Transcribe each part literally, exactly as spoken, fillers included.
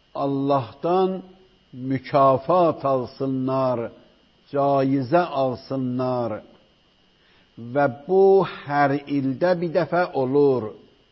Allah'tan mükafat alsınlar, caizə alsınlar və bu hər ildə bir dəfə olur.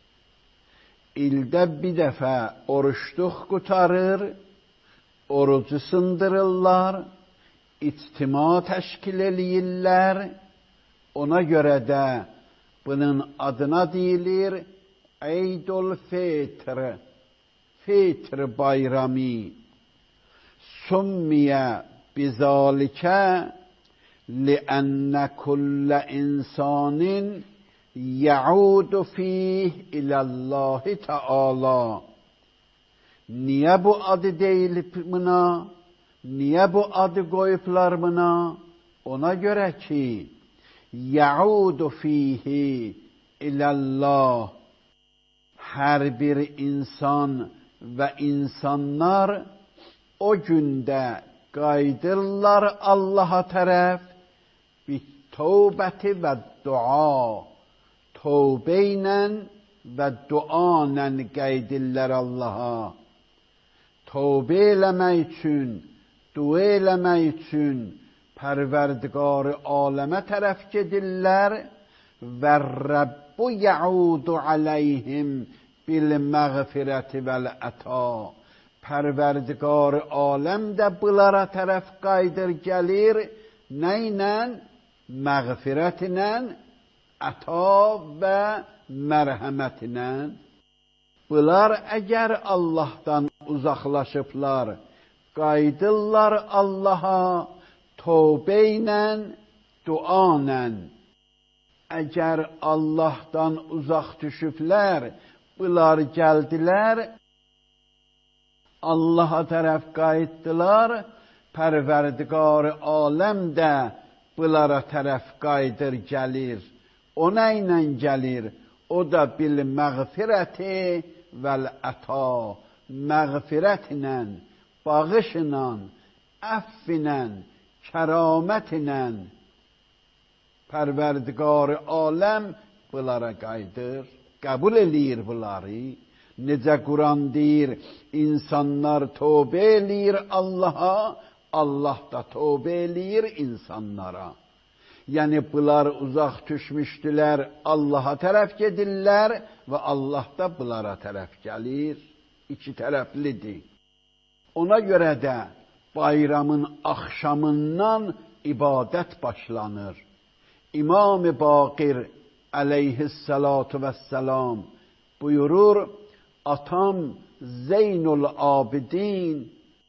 İldə bir dəfə oruçluq qutarır, orucu sındırırlar, ictima təşkil eləyirlər. Ona görə də bunun adına deyilir Eydul Fitr, Fitr bayramı. Summiyə bizalikə liənnə kullə insanin yaudu fih iləllahi Teala. Niyə bu adı deyilib buna? Niyə bu adı qoyublar buna? Ona görə ki, yaudu fihi iləllah. Hər bir insan və insanlar o gündə qayıdırlar Allaha tərəf bi tövbəti və dua. Tövbə ilə və dua ilə qayıdırlar Allaha. Tövbə eləmək üçün, dua eləmək üçün Pərverdigar-ı aləmə tərəf gedirlər və Rəbbu yaudu aleyhim bil məğfirəti vəl-əta. Pərverdigar-ı aləm də bunlara tərəf qayıdır gəlir. Nə ilə? Məğfirət ilə, əta və mərhəmət ilə. Bunlar əgər Allahdan uzaqlaşıblar, qayıdırlar Allaha tövbə ilə, dua ilə. Əgər Allahdan uzaq düşüblər, bunlar gəldilər, Allaha tərəf qayıtdılar, Pərverdigar-ı aləm də bunlara tərəf qayıdır gəlir. O nə ilə gəlir? O da bil məğfirəti vəl-əta. Məğfirət ilə, bağış ilə, əff ilə, kəramət ilə Pərverdigar-ı aləm bunlara qayıdır, qəbul eləyir bunları. Necə Quran deyir, insanlar tövbə eləyir Allaha, Allah da tövbə eləyir insanlara. Yəni bunlar uzaq düşmüşdülər, Allaha tərəf gedirlər və Allah da bunlara tərəf gəlir. İki tərəflidir. Ona görə də bayramın axşamından ibadət başlanır. İmam-ı Baqir əleyhissalatu vəssalam buyurur, atam Zeynul Abidin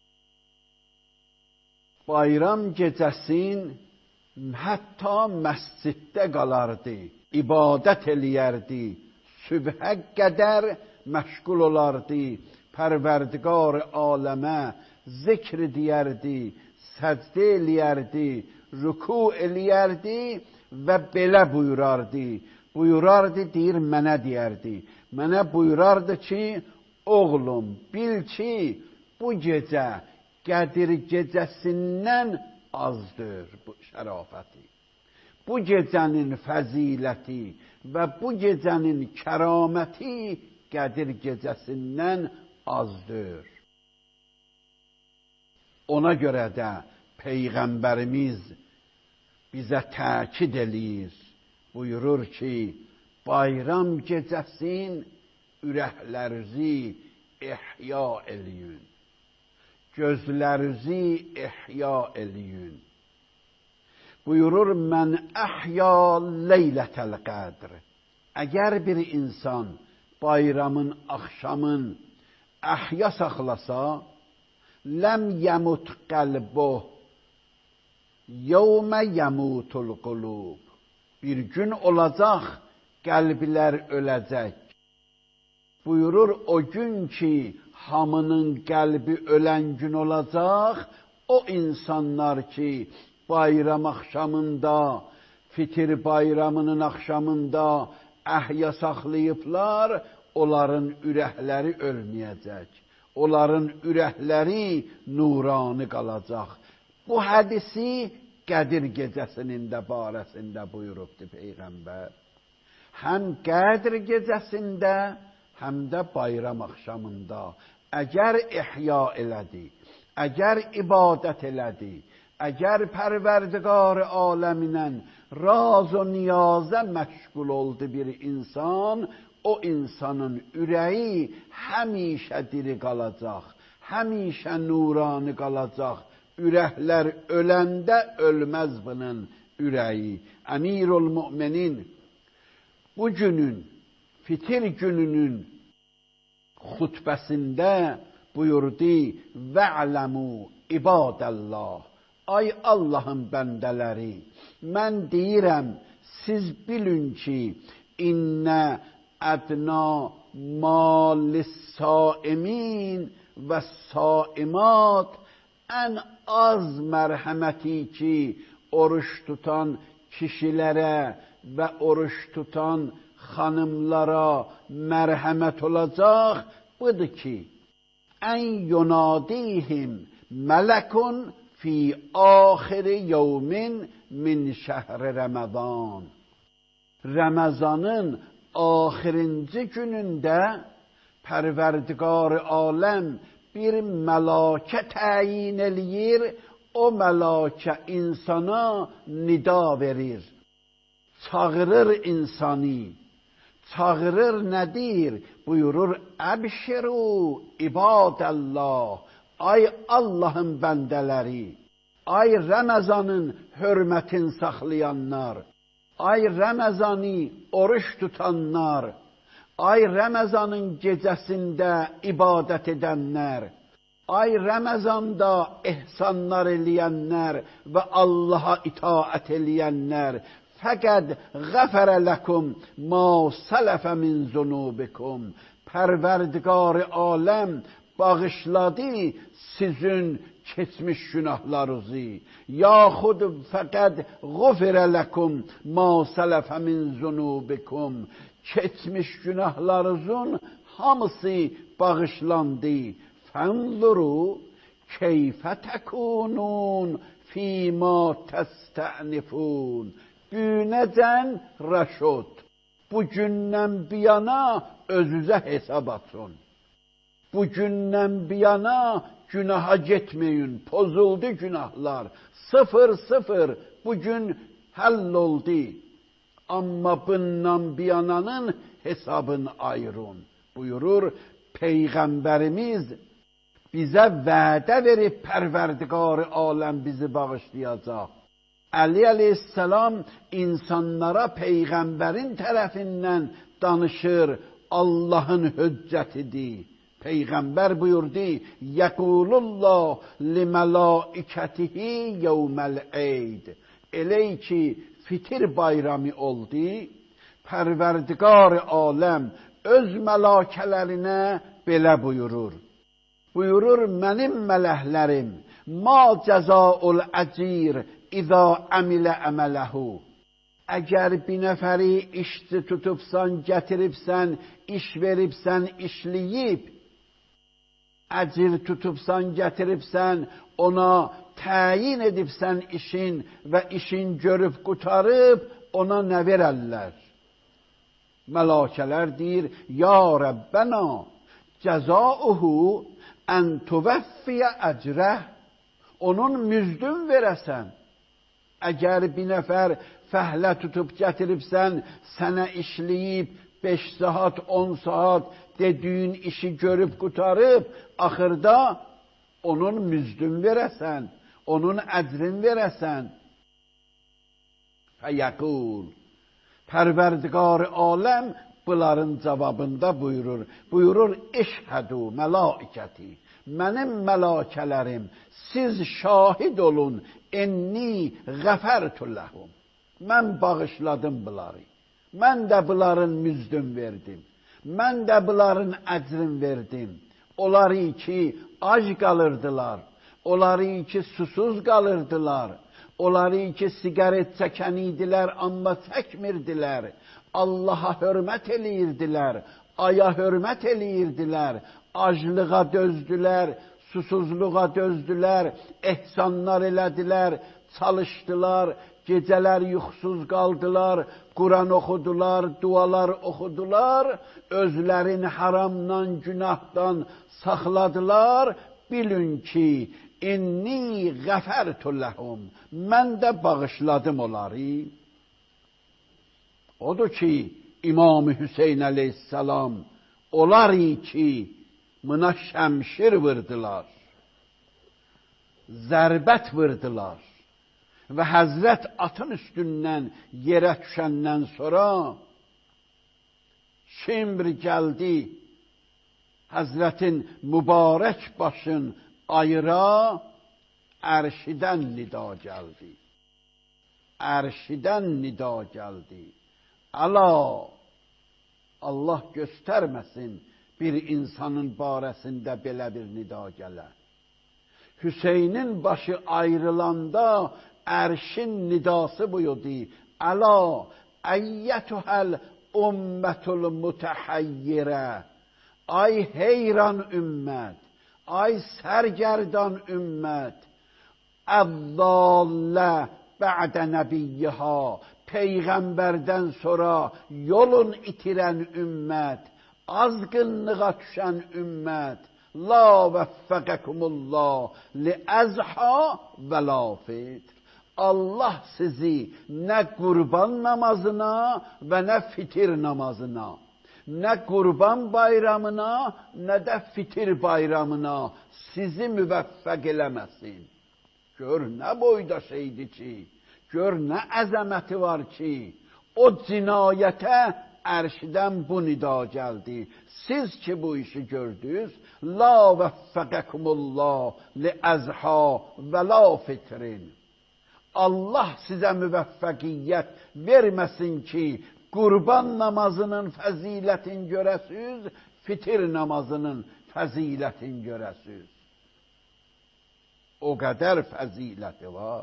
bayram gecəsin hətta məsciddə qalardı, ibadət eləyərdi, sübhə qədər məşğul olardı, Pərverdigar aləmə zikr edərdi, səcdə eləyərdi, rüku eləyərdi və belə buyurardı. Buyurardı, deyir, mənə deyərdi. Mənə buyurardı ki, oğlum, bil ki, bu gecə Qədir gecəsindən azdır bu şərafəti. Bu gecənin fəziləti və bu gecənin kəraməti Qədir gecəsindən azdır. Ona görə də Peyğəmbərimiz bizə təkid eləyir. Buyurur ki, bayram gecəsin ürəklərinizi ihya eləyin. Gözlərinizi ihya eləyin. Buyurur, mən əhya leylətəl qədr. Əgər bir insan bayramın, axşamın əhya saxlasa, ləm yəmut qəlbuh, yevmə yəmutul qulub. Bir gün olacaq, qəlblər öləcək. Buyurur, o gün ki, hamının qəlbi ölən gün olacaq, o insanlar ki, bayram axşamında, fitir bayramının axşamında əhya saxlayıblar, onların ürəkləri ölməyəcək. Onların ürəkləri nurani qalacaq. Bu hədisi Qədir gecəsinin də barəsində buyurubdur Peyğəmbər. Həm Qədir gecəsində, həm də bayram axşamında. əgər ihya elədi, əgər ibadət elədi, əgər pərverdigar aləminən raz o niyaza məşğul oldu bir insan, o insanın ürəyi həmişə diri qalacaq, həmişə nurani qalacaq. Ürəklər öləndə ölməz bunun ürəyi. Əmirul müminin bu günün, fitir gününün xutbəsində buyurdu: "Va'lamu ibadallah." Ay Allahın bəndələri, mən deyirəm, siz bilin ki, innə ədna malis-saimin və saimat, ən az mərhəməti ki, oruç tutan kişilərə və oruç tutan xanımlara mərhəmət olacaq, budur ki, ən yunadihim mələkun fi axiri yevmin min şəhri Ramazan. Ramazanın axirinci günündə Pərverdigar-ı aləm bir mələkə təyin eləyir, o mələkə insana nida verir, çağırır insanı, çağırır nədir? Buyurur: "Əbşiru ibadəllah." Ay Allahın bəndələri, ay Ramazanın hörmətini saxlayanlar, ay Ramazanı oruç tutanlar, ay Ramazanın gecəsində ibadət edənlər, ay Ramazanda ehsanlar eləyənlər və Allaha itaət eləyənlər, fəqəd ғəfərə ləkum ma sələfə min zunubikum. Pərverdigar-ı aləm bağışladı sizin keçmiş günahlarınızı. Yaxud fəqəd ғufirə ləkum ma sələfə min zunubikum. Keçmiş günahlarınızın hamısı bağışlandı. Fənzuru keyfə təkunun fîmâ təstənifun. Günəcən rəşud. Bu gündən biyana özünüzə hesab atın. Bu gündən biyana günaha getməyin, pozuldu günahlar. Sıfır sıfır bugün həll oldu. Amma bundan biyananın hesabını ayırın. Buyurur Peyğəmbərimiz bizə vədə verib Pərverdigar-ı aləm bizi bağışlayacaq. Əli əleyhissalam insanlara Peyğəmbərin tərəfindən danışır, Allahın hüccətidir. Peyğəmbər buyurdu: "Yəqulullah li mələikətihi yevməl eyd." Elə ki fitir bayramı oldu, Pərverdigar-ı aləm öz mələkələrinə belə buyurur. Buyurur: "Mənim mələklərim, ma cəzaul əcir İza əmilə əmələhu." Əgər bir nəfəri işçi tutubsan, gətiribsən, iş veribsən, işləyib, əcir tutubsan, gətiribsən, ona təyin edibsən işin və işin görüb qutarıb, ona nə verərlər? Mələkələr deyir: "Ya Rəbbənə, cəzauhu ən tuvəffiyə əcrəh." Onun müzdün verəsən. Əgər bir nəfər fəhlə tutub gətiribsən, sənə işləyib, beş saat, on saat dediyin işi görüb qutarıb, axırda onun müzdün verəsən, onun əcrin verəsən. Fəyəqul, Pərverdigar-ı aləm bunların cavabında buyurur. Buyurur: "İşhədu mələikəti." Mənim mələkələrim, siz şahid olun, enni qəfərtu ləhum. Mən bağışladım bunları. Mən də bunların müzdün verdim. Mən də bunların əcrin verdim. Onları ki ac qalırdılar, onları ki susuz qalırdılar, onları ki sigaret çəkən idilər, amma çəkmirdilər. Allaha hörmət eləyirdilər, aya hörmət eləyirdilər, aclığa dözdülər, susuzluğa dözdülər, ehsanlar elədilər, çalışdılar, Gecələr yuxusuz qaldılar, Quran oxudular, dualar oxudular, özlərini haramdan, günahdan saxladılar. Bilin ki, inni qəfərtu ləhum, mən də bağışladım onları. Odur ki, İmam-ı Hüseyin əleyhissalam, onlar ki, buna şəmşir vurdular, zərbət vurdular və Həzrət atın üstündən yerə düşəndən sonra Şimr gəldi, Həzrətin mübarək başın ayıra, ərşidən nida gəldi. Ərşidən nida gəldi. Əla, Allah göstərməsin bir insanın barəsində belə bir nida gələ. Hüseynin başı ayrılanda ərşin nidası buyurdu. Əla, əyyətühəl ümmətul mütəhayyirə. Ay heyran ümmət, ay sərgərdan ümmət. Əvvəllə bə'də nəbiyyəha. Peyğəmbərdən sonra yolun itirən ümmət, azgınlığa düşən ümmət, la vəffəqəkumullah li əzha və la fitr. Allah sizi nə qurban namazına və nə fitir namazına, nə qurban bayramına, nə də fitir bayramına sizi müvəffəq eləməsin. Gör nə boyda şeydir ki, gör nə əzəməti var ki, o cinayətə ərşdən bu nida gəldi. Siz ki bu işi gördünüz, la vəffəqəkumullah li əzha və la fitrin. Allah sizə müvəffəqiyyət verməsin ki, qurban namazının fəzilətin görəsiz, fitir namazının fəzilətin görəsiz. O qədər fəziləti var.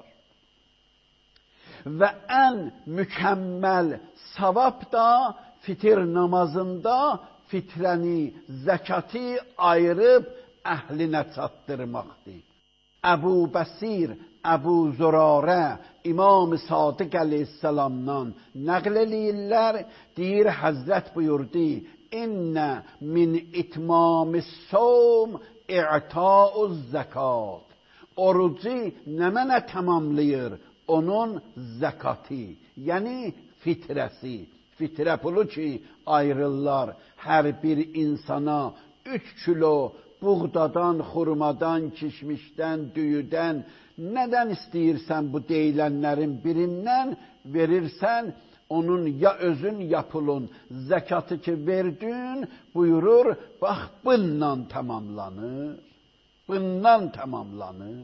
Və ən mükəmməl savab da fitir namazında fitrəni, zəkatı ayırıb əhlinə çatdırmaqdır. Əbu Bəsir, Əbu Zürarə, İmam-ı Sadiq əleyhissalamdan nəql eləyirlər, deyir Həzrət buyurdu, İnnə min itmamis sovm i'ta'uz zəkat. Orucu nə mənə tamamlayır? Onun zəkatı, yəni fitrəsi. Fitrə pulu ki, ayrırlar hər bir insana üç kilo buğdadan, xurmadan, kişmişdən, düyüdən, nədən istəyirsən bu deyilənlərin birindən verirsən, onun ya özün, ya pulun zəkatı ki verdin, buyurur, bax, bundan tamamlanır, bundan tamamlanır.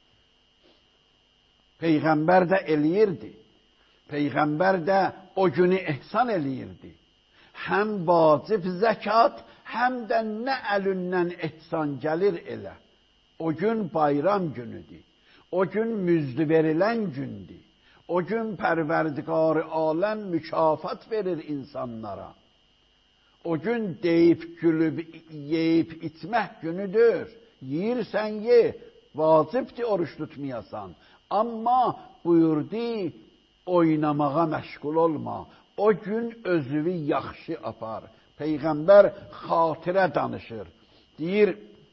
Peyğəmbər də eləyirdi. Peyğəmbər də o günü ehsan eləyirdi. Həm vacib zəkat, həm də nə əlindən ehsan gəlir elə. O gün bayram günüdür. O gün müjdə verilən gündür. O gün Pərverdigar-ı aləm mükafat verir insanlara. O gün deyib, gülüb, yeyib, içmək günüdür. Yiyirsən, ye, vacibdir oruç tutmayasan. Amma buyurdu, oynamağa məşğul olma. O gün özünü yaxşı apar. Peyğəmbər xatirə danışır. Deyir,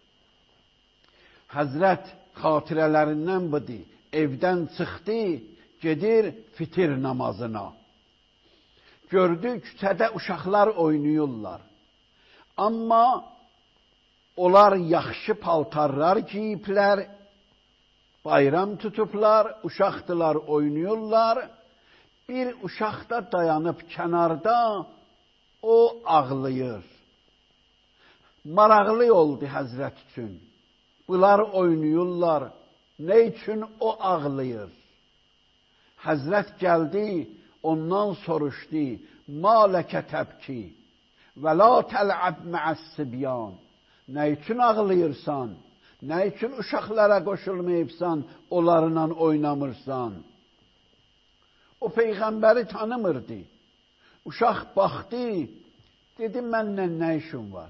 Həzrət xatirələrindən budur. Evdən çıxdı, gedir fitir namazına. Gördü, küçədə uşaqlar oynayırlar. Amma onlar yaxşı paltarlar giyiblər, bayram tutublar, uşaqdılar, oynayırlar. Bir uşaq da dayanıb kənarda, o ağlayır. Maraqlı oldu Həzrət üçün. Bunlar oynayırlar, nə üçün o ağlayır? Həzrət gəldi, ondan soruşdu, ma ləkə təbki və la təl'əb məəs-sibyan. Nə üçün ağlayırsan? Nə üçün uşaqlara qoşulmayıbsan, onlarla oynamırsan? O Peyğəmbəri tanımırdı. Uşaq baxdı, dedi, mənlə nə işin var?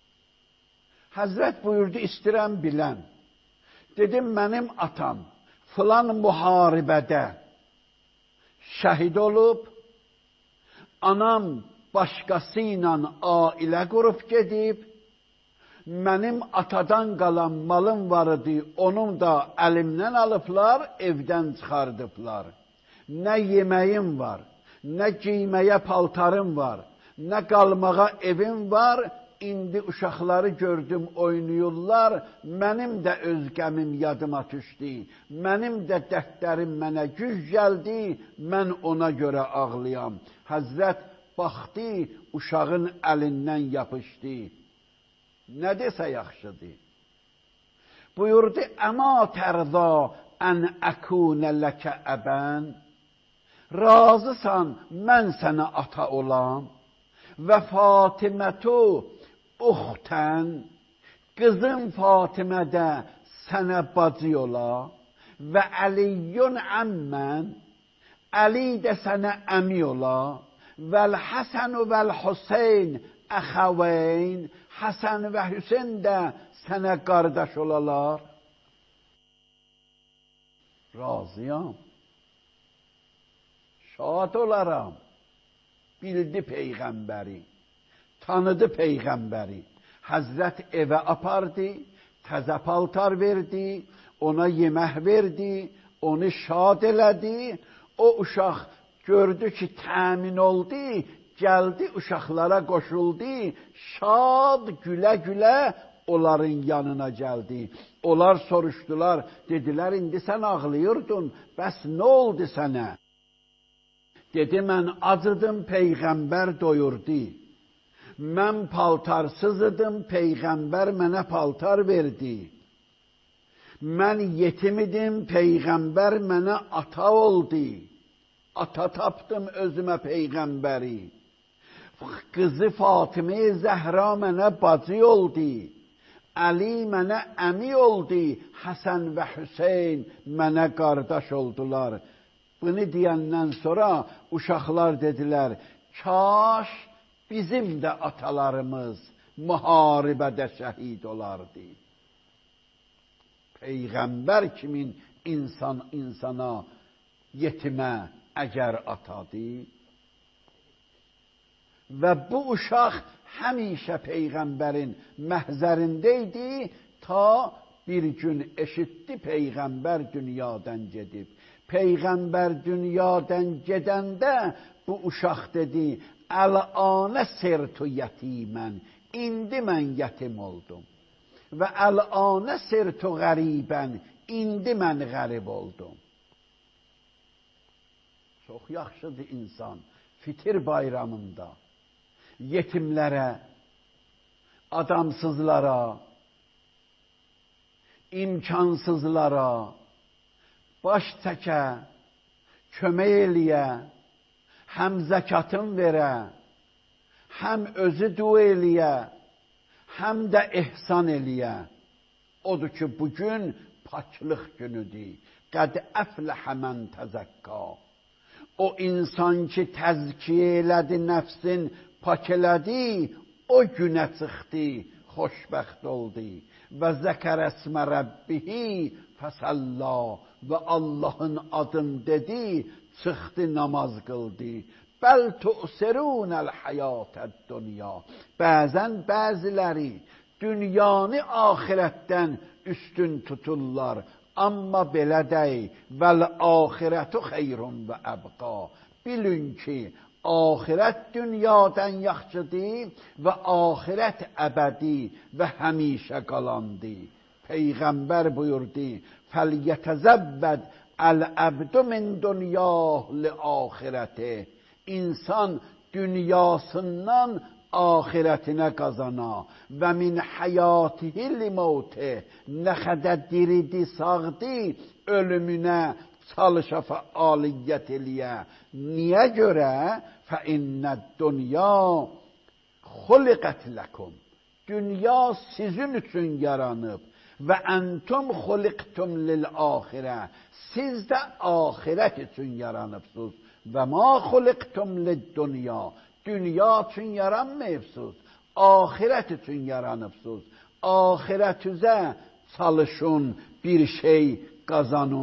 Həzrət buyurdu, istirəm bilən. Dedim, mənim atam filan müharibədə şəhid olub, anam başqası ilə ailə qurub gedib, mənim atadan qalan malım var idi, onun da əlimdən alıblar, evdən çıxardıblar. Nə yeməyim var, nə giyməyə paltarım var, nə qalmağa evim var, indi uşaqları gördüm oynayırlar, mənim də öz qəmim yadıma düşdü, mənim də dərdlərim mənə güc gəldi, mən ona görə ağlayam. Həzrət baxdı, uşağın əlindən yapışdı. Nə desə yaxşıdır? Buyurdu, əma tərza ən əkunə ləkə əbən, razısan mən sənə ata olam və Fatimətu uxtən, qızım Fatimə də sənə bacı ola və Əliyyun əmmən, Əli də sənə əmi ola vəl Həsənu vəl Hüseyn əxəveyn, Həsən və Hüseyn də sənə qardaş olalar. Razıyam, şad olaram. Bildi Peyğəmbəri, tanıdı Peyğəmbəri. Həzrət evə apardı, təzə paltar verdi, ona yemək verdi, onu şad elədi. O uşaq gördü ki, təmin oldu, gəldi uşaqlara qoşuldu, şad gülə-gülə onların yanına gəldi. Onlar soruşdular, dedilər, indi sən ağlayırdın, bəs nə oldu sənə? Dedi, mən acıdım, Peyğəmbər doyurdu. Mən paltarsız idim, Peyğəmbər mənə paltar verdi. Mən yetim idim, Peyğəmbər mənə ata oldu. Ata tapdım özümə Peyğəmbəri. Qızı Fatimə Zəhra mənə bacı oldu. Əli mənə əmi oldu. Həsən və Hüseyn mənə qardaş oldular. Bunu deyəndən sonra uşaqlar dedilər, kaş bizim də atalarımız müharibədə şəhid olardı. Peyğəmbər kimin insan insana, yetimə əgər atadır. Və bu uşaq həmişə Peyğəmbərin məhzərində idi, ta bir gün eşitdi Peyğəmbər dünyadan gedib. Peyğəmbər dünyadan gedəndə bu uşaq dedi, əl-anə sirtu yətimən, indi mən yətim oldum. Və əl-anə sirtu qəribən, indi mən qərib oldum. Çox yaxşıdır insan fitir bayramında yetimlərə, adamsızlara, imkansızlara baş çəkə, kömək eləyə, həm zəkatın verə, həm özü dua eləyə, həm də ehsan eləyə. Odur ki, bugün paklıq günüdür. Qəd əfləhə mən təzəkka. O insan ki, təzkiyə elədi, nəfsin pak elədi, o günə çıxdı, xoşbəxt oldu. Və zəkər əsmə Rəbbihi fəsəlla, və Allahın adını dedi, çıxdı, namaz qıldı. Bəl tu'sirunəl həyatəd dünya. Bəzən bəziləri dünyanı axirətdən üstün tuturlar. Amma belə deyil, vəl axirətu xeyrun və əbqa. Bilin ki, axirət dünyadan yaxşıdır və axirət əbədi və həmişə qalandır. Peyğəmbər buyurdu, fəlyətəzəvvəd əl-əbdu min dünyah li-axirəti. İnsan dünyasından axirətinə qazana və min həyatihi li-mevti, nə qədər diridi, sağdı, ölümünə çalışa fəaliyyət eləyə. Niyə görə? Fəinnəd-dünya xuliqət ləkum. Dünya sizin üçün yaranıb. Və əntum xuliqtum lil-axirə. Siz də axirət üçün yaranıbsınız. Və ma xuliqtum lid-dünya. Dünya üçün yaranmayıbsınız. Axirət üçün yaranıbsınız. Axirət üzə çalışın, bir şey qazanın.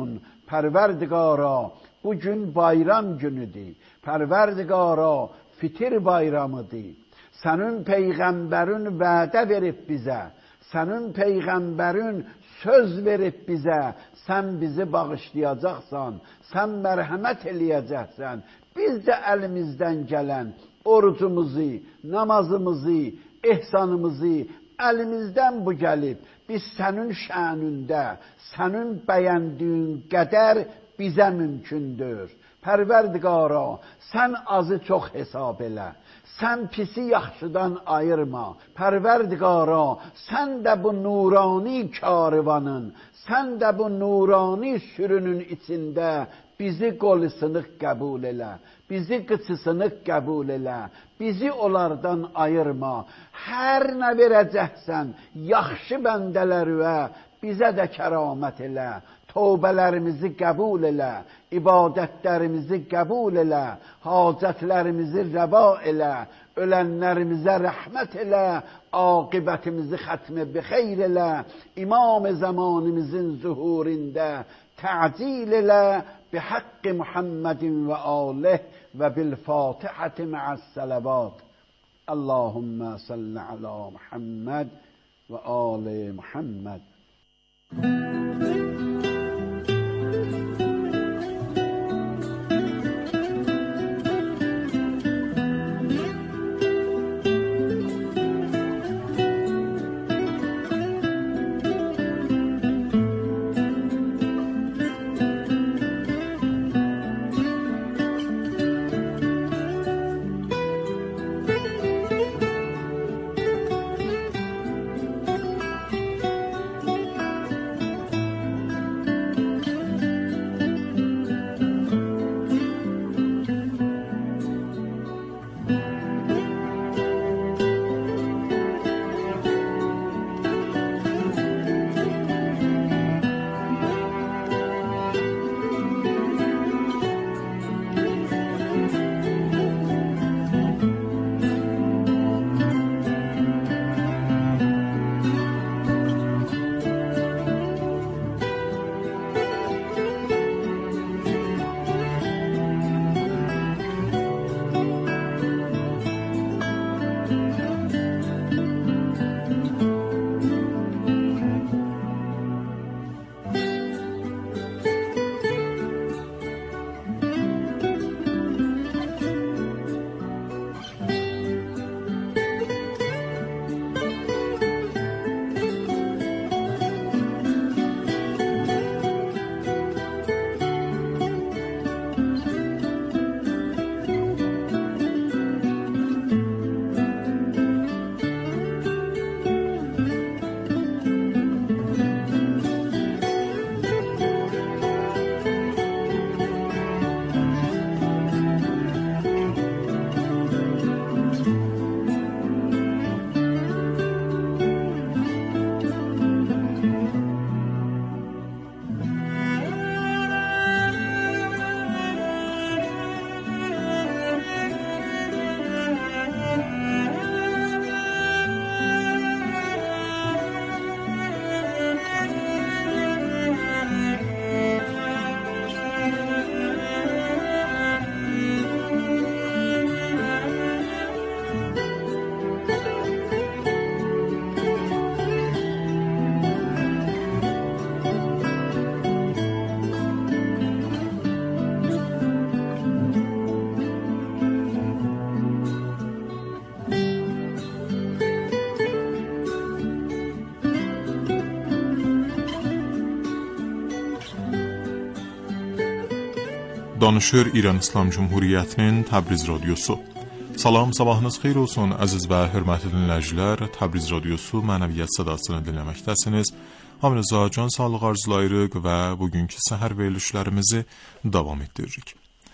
Pərverdigara, bu gün bayram günüdür. Pərverdigara, fitir bayramıdır. Sənin peyğəmbərin vədə verib bizə. Sənin peyğəmbərin söz verib bizə. Sən bizi bağışlayacaqsan, sən mərhəmət eləyəcəksən. Biz də əlimizdən gələn orucumuzu, namazımızı, ehsanımızı əlimizdən bu gəlib. Biz sənin şənündə, sənin bəyəndiyin qədər bizə mümkündür. Pərverdigara, sən azı çox hesab elə. Sən pisi yaxşıdan ayırma. Pərverdigara, sən də bu nurani karvanın, sən də bu nurani sürünün içində bizi qolu sınıq qəbul elə. Bizi qıçı sınıq qəbul elə. Bizi onlardan ayırma. Hər nə verəcəksən, yaxşı bəndələrə bizə də kəramət elə. Tövbələrimizi qəbul elə. İbadətlərimizi qəbul elə. Hacətlərimizi rəva elə. Ölənlərimizə rəhmət elə. Aqibətimizi xətmə bixeyr elə. İmam zamanımızın zuhurində تعجیل له بحق محمد و آله و بالفاتحة مع الصلوات اللهم صل على محمد و آل محمد. Danışır İran İslam Cumhuriyyətinin Təbriz Radiosu. Salam, sabahınız xeyir olsun əziz və hörmətli dinləyicilər. Təbriz Radiosu mənəviyyat sədasını dinləməkdəsiniz. Hamınıza can sağlıq arzulayırıq və bugünkü səhər verilişlərimizi davam etdiririk.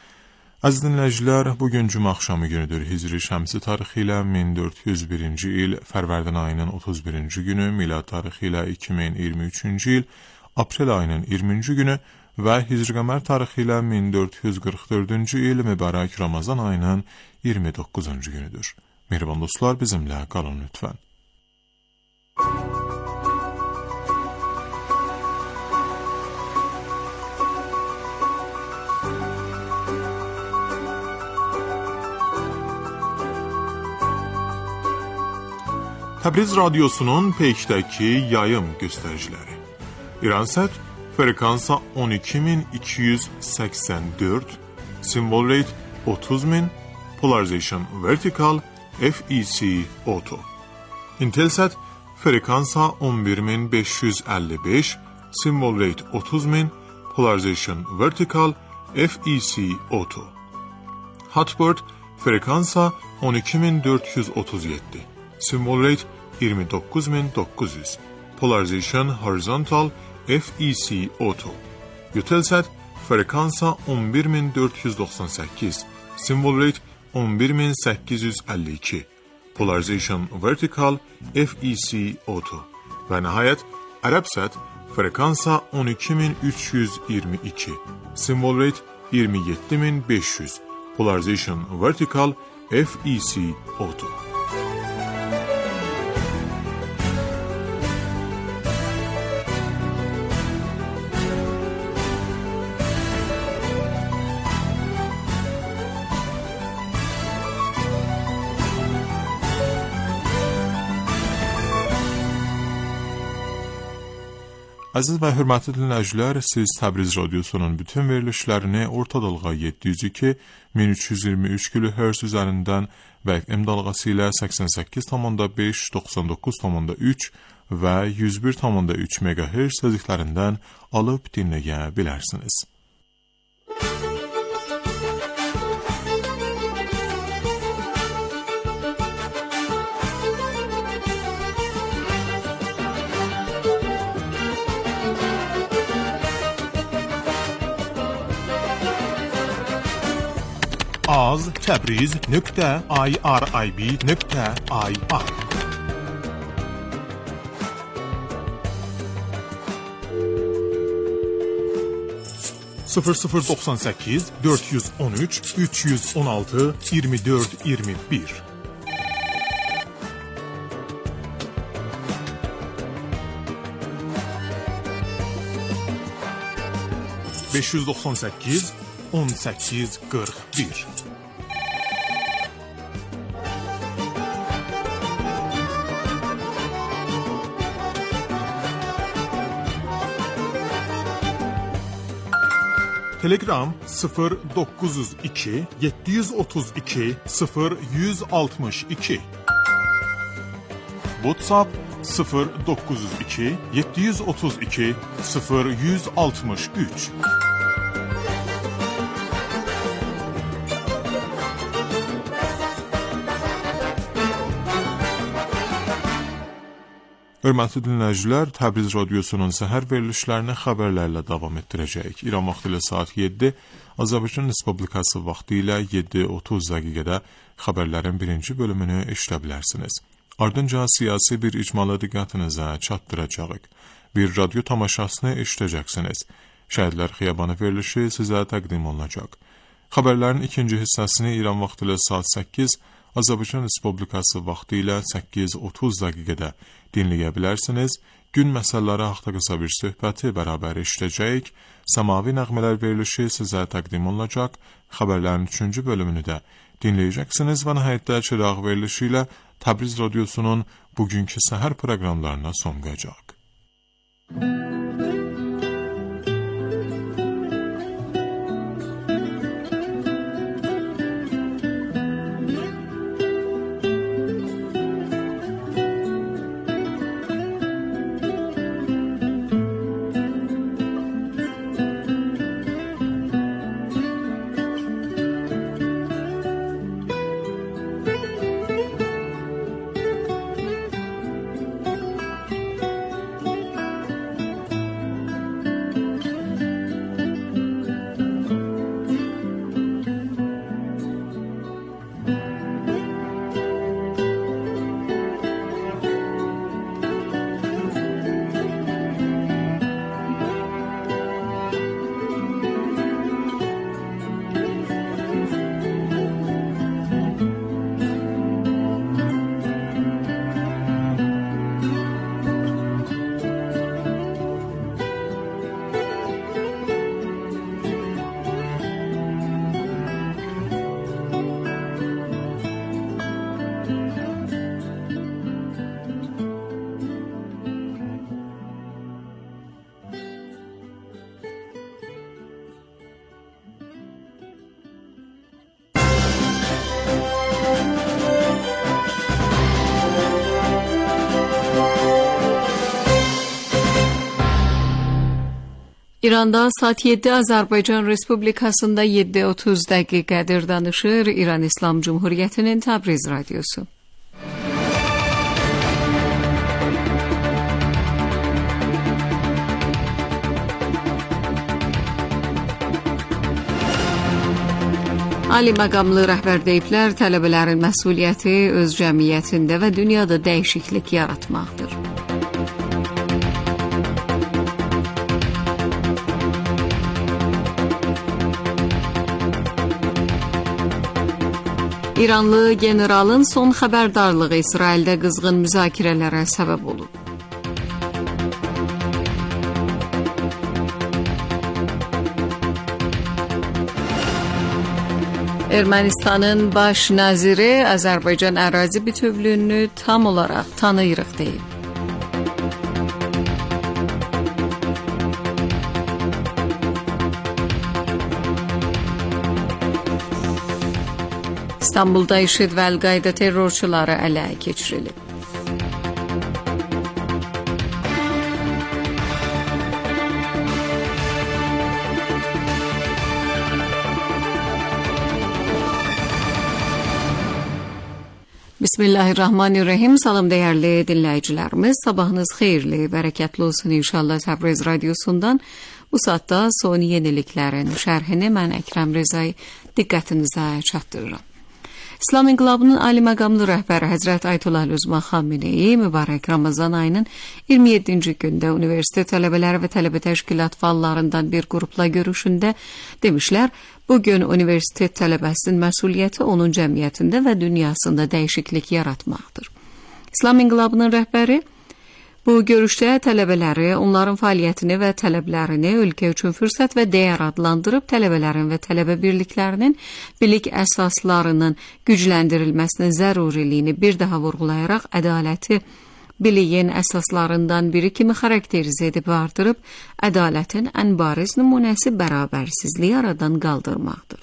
Əziz dinləyicilər, bugün cümə axşamı günüdür. Hicri şəmsi tarixi ilə min dörd yüz birinci il, Fərvərdin ayının otuz birinci günü, milad tarixi ilə iki min iyirmi üçüncü il, aprel ayının iyirminci günü və Hicri qəmər tarixi ilə min dörd yüz qırx dördüncü il mübarək Ramazan ayının iyirmi doqquzuncu günüdür. Mehriban dostlar, bizimlə qalın lütfən. Təbriz radiosunun Peykdəki yayım göstəriciləri. İransat frekansa on iki min iki yüz səksən dörd, symbol rate otuz min, polarization vertical, F E C auto. Intelsat frekansa on bir min beş yüz əlli beş, symbol rate otuz min, polarization vertical, F E C auto. Hotbird frekansa on iki min dörd yüz otuz yeddi, symbol rate iyirmi dokuz min dokuz yüz, polarization horizontal, F E C auto. Eutelsat frekansa on bir min dörd yüz doxsan səkkiz, symbol rate on bir min səkkiz yüz əlli iki, polarization vertical, F E C auto. Və nəhayət Arabsat frekansa on iki min üç yüz iyirmi iki, symbol rate iyirmi yeddi min beş yüz, polarization vertical, F E C auto. Əziz və hörmətli dinləyicilər, siz Təbriz radiosunun bütün verilişlərini orta dalğa yeddi yüz iki min üç yüz iyirmi üç kilohertz üzərindən və F M dalğası ilə səksən səkkiz nöqtə beş, doxsan doqquz nöqtə üç və yüz bir nöqtə üç megahertz tezliklərindən alıb dinləyə bilərsiniz. az təbriz nöqtə irib nöqtə ir sıfır sıfır doxsan səkkiz dörd yüz on üç üç yüz on altı iyirmi dörd iyirmi bir beş yüz doxsan səkkiz on səkkiz qırx bir Telegram sıfır doqquz yüz iki yeddi yüz otuz iki sıfır yüz altmış iki WhatsApp sıfır doqquz yüz iki yeddi yüz otuz iki sıfır yüz altmış üç Hörmətli dinləyicilər, Təbriz radiosunun səhər verilişlərini xəbərlərlə davam etdirəcəyik. İran vaxtı ilə saat yeddi, Azərbaycan Respublikası vaxtı ilə yeddi otuz dəqiqədə xəbərlərin birinci bölümünü eşidə bilərsiniz. Ardınca siyasi bir icmalı diqqətinizə çatdıracağıq. Bir radio tamaşasını eşidəcəksiniz. Şəhidlər Xiyabanı verilişi sizə təqdim olunacaq. Xəbərlərin ikinci hissəsini İran vaxtı ilə saat səkkiz, Azərbaycan Respublikası vaxtı ilə səkkiz otuz dəqiqədə dinləyə bilərsiniz. Gün məsələləri haqqında qısa bir söhbəti bərabər eşidəcəyik. Səmavi nəğmələr verilişi sizə təqdim olunacaq. Xəbərlərin üçüncü bölümünü də dinləyəcəksiniz və nəhayətdə çıraq verilişi ilə Təbriz radiosunun bugünkü səhər proqramlarına son qoyacaq. İranda saat yeddi, Azərbaycan Respublikasında yeddi otuz dəqiqədir danışır İran İslam Cumhuriyyətinin Təbriz radiosu. Ali məqamlı rəhbər deyiblər, tələbələrin məsuliyyəti öz cəmiyyətində və dünyada dəyişiklik yaratmaqdır. İranlı generalın son xəbərdarlığı İsraildə qızğın müzakirələrə səbəb olub. Ermənistanın baş naziri Azərbaycan ərazi bütövlüyünü tam olaraq tanıyırıq deyib. İstanbulda IŞİD və Əl-Qayda terrorçuları ələ keçirilib. Bismillahirrahmanirrahim. Salam dəyərli dinləyicilərimiz. Sabahınız xeyirli, bərəkətli olsun inşallah. Təbriz radiosundan bu saatda son yeniliklərin şərhini mən Əkrəm Rezai diqqətinizə çatdırıram. İslam İnqilabının Ali məqamlı rəhbəri Həzrət Ayətullah Üzma Xameneyi mübarək Ramazan ayının iyirmi yeddinci gündə universitet tələbələri və tələbə təşkilat fəallarından bir qrupla görüşündə demişlər, bugün universitet tələbəsinin məsuliyyəti onun cəmiyyətində və dünyasında dəyişiklik yaratmaqdır. İslam İnqilabının rəhbəri bu görüşdə tələbələri, onların fəaliyyətini və tələblərini ölkə üçün fürsət və dəyər adlandırıb, tələbələrin və tələbə birliklərinin bilik əsaslarının gücləndirilməsinin zəruriliyini bir daha vurğulayaraq, ədaləti biliyin əsaslarından biri kimi xarakterizə edib artırıb, ədalətin ən bariz nümunəsi bərabərsizliyi aradan qaldırmaqdır.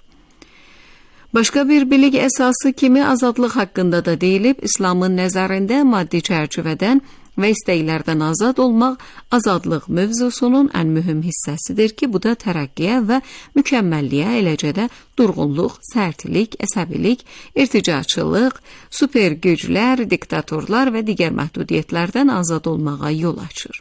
Başqa bir bilik əsası kimi azadlıq haqqında da deyilib, İslamın nəzərində maddi çərçivədən və istəklərdən azad olmaq azadlıq mövzusunun ən mühüm hissəsidir ki, bu da tərəqqiyə və mükəmməlliyə, eləcə də durğunluq, sərtlik, əsəbilik, irticaçılıq, super güclər, diktatorlar və digər məhdudiyyətlərdən azad olmağa yol açır.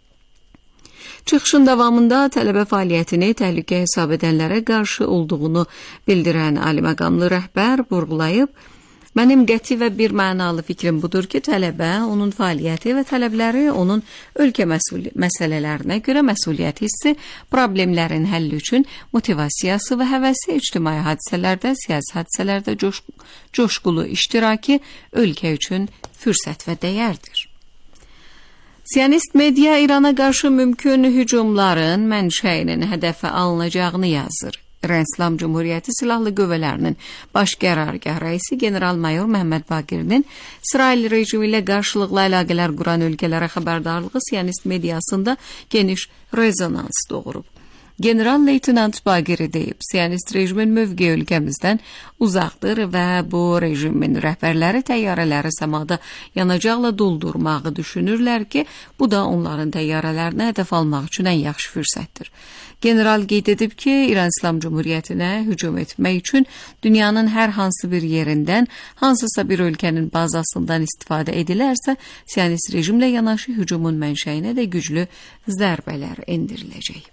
Çıxışın davamında tələbə fəaliyyətini təhlükə hesab edənlərə qarşı olduğunu bildirən ali məqamlı rəhbər vurğulayıb, mənim qəti və bir mənalı fikrim budur ki, tələbə, onun fəaliyyəti və tələbləri onun ölkə məsul- məsələlərinə görə məsuliyyət hissi, problemlərin həlli üçün motivasiyası və həvəsi ictimai hadisələrdə, siyasi hadisələrdə coş coşqulu iştiraki ölkə üçün fürsət və dəyərdir. Siyonist media İrana qarşı mümkün hücumların mənşəyinin hədəfə alınacağını yazır. İran İslam Cumhuriyyəti Silahlı Qüvvələrinin baş qərargah rəisi general-mayor Məhəmməd Baqirinin İsrail rejimi ilə qarşılıqlı əlaqələr quran ölkələrə xəbərdarlığı siyonist mediasında geniş rezonans doğurub. General-leytenant Baqiri deyib, siyonist rejimin mövqeyi ölkəmizdən uzaqdır və bu rejimin rəhbərləri təyyarələri səmada yanacaqla doldurmağı düşünürlər ki, bu da onların təyyarələrinə hədəf almaq üçün ən yaxşı fürsətdir. General qeyd edib ki, İran İslam Cumhuriyyətinə hücum etmək üçün dünyanın hər hansı bir yerindən, hansısa bir ölkənin bazasından istifadə edilərsə, siyonist rejimlə yanaşı hücumun mənşəyinə də güclü zərbələr endiriləcək.